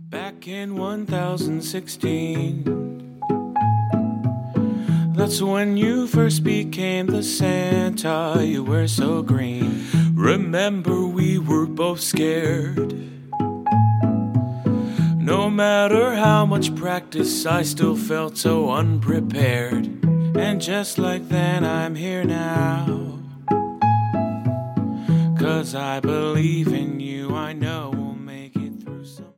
Back in 1016, that's when you first became the Santa. You were so green. Remember, we were both scared. No matter how much practice, I still felt so unprepared. And just like then, I'm here now, 'cause I believe in